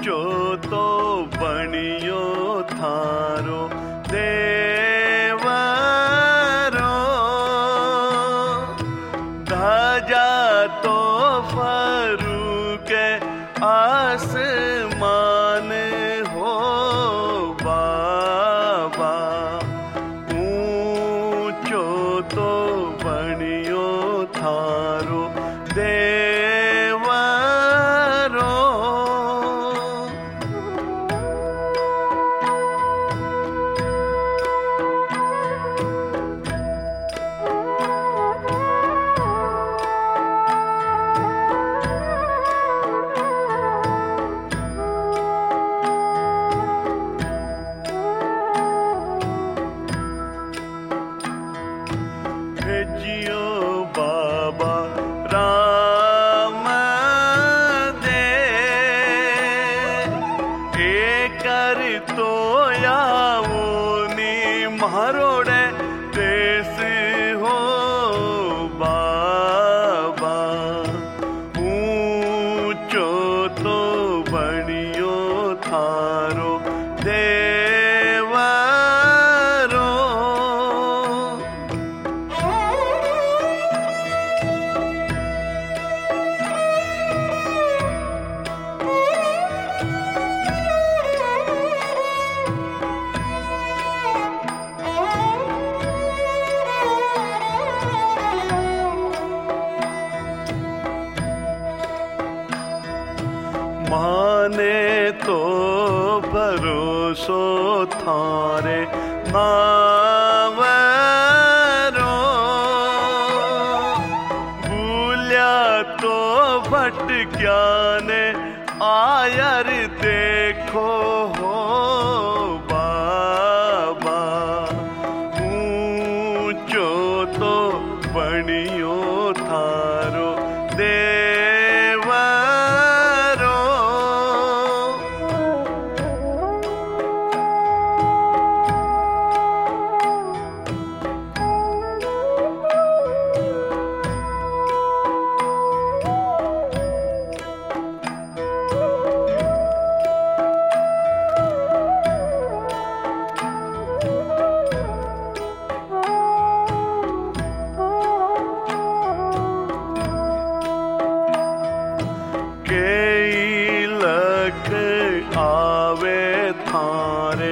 ऊंचो तो बणियो थारो देवरो, ध्वजा तो फरूके आसमान हो बाबा, ऊंचो तो बणियो थारो देवरो। भेजियो बाबा राम दे, एकर तो यावोनी मारोड़े देश हो बाबा, ऊंचो तो बणियो थारो देवरो। माने तो भरोसो थारे मावरो, भूल्या तो भटक्या ने आयर देखो हो बाबा, ऊंचो तो बणियो थारो देवरो। कई लख आवे थारे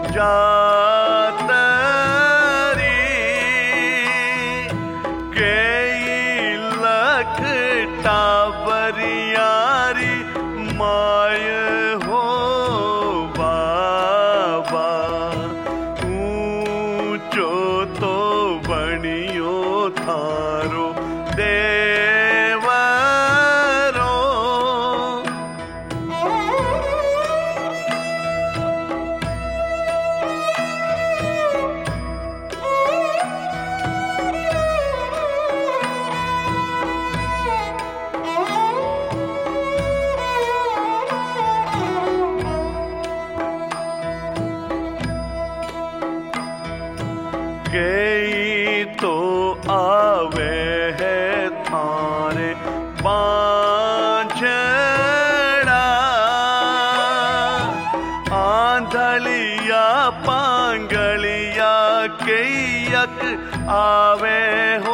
जातरी, कई लख टाबरियारी माय हो बाबा, ऊंचो तो बणियो थारो देवरो। कई तो आवे है थारे बांझड़ा, आंधलिया पांगलिया कईयक आवे हो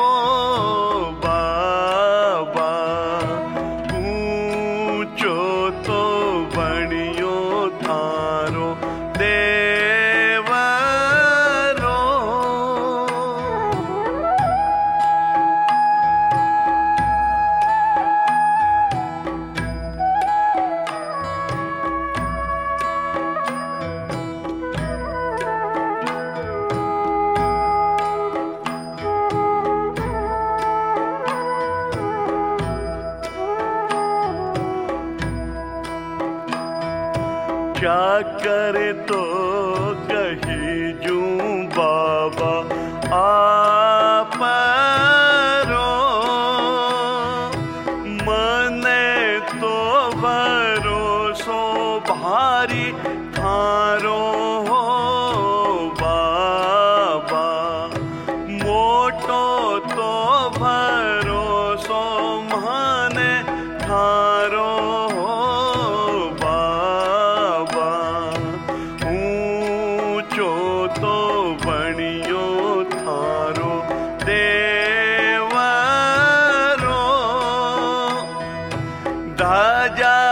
बाबा, ऊंचो तो बणियो थारो देवरो। क्या करे तो कही जूं बाबा आपरो, मने तो भरोसो भारी थारो हो बाबा, मोटो तो भरोसो माने थारो हो बाबा। राजा